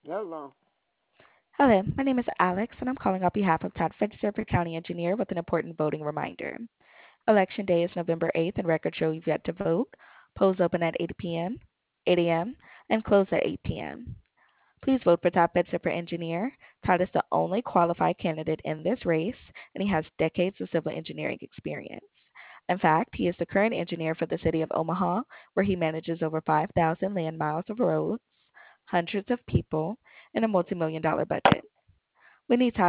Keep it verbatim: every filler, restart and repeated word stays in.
Hello. Hello, my name is Alex, and I'm calling on behalf of Todd Fitzgerald, County Engineer, with an important voting reminder. Election day is November eighth, and records show you've yet to vote. Polls open at eight p m, eight a m, and close at eight p m. Please vote for Todd Fitzgerald for Engineer. Todd is the only qualified candidate in this race, and he has decades of civil engineering experience. In fact, he is the current engineer for the city of Omaha, where he manages over five thousand land miles of roads, hundreds of people, and a multi million dollar budget. We need Todd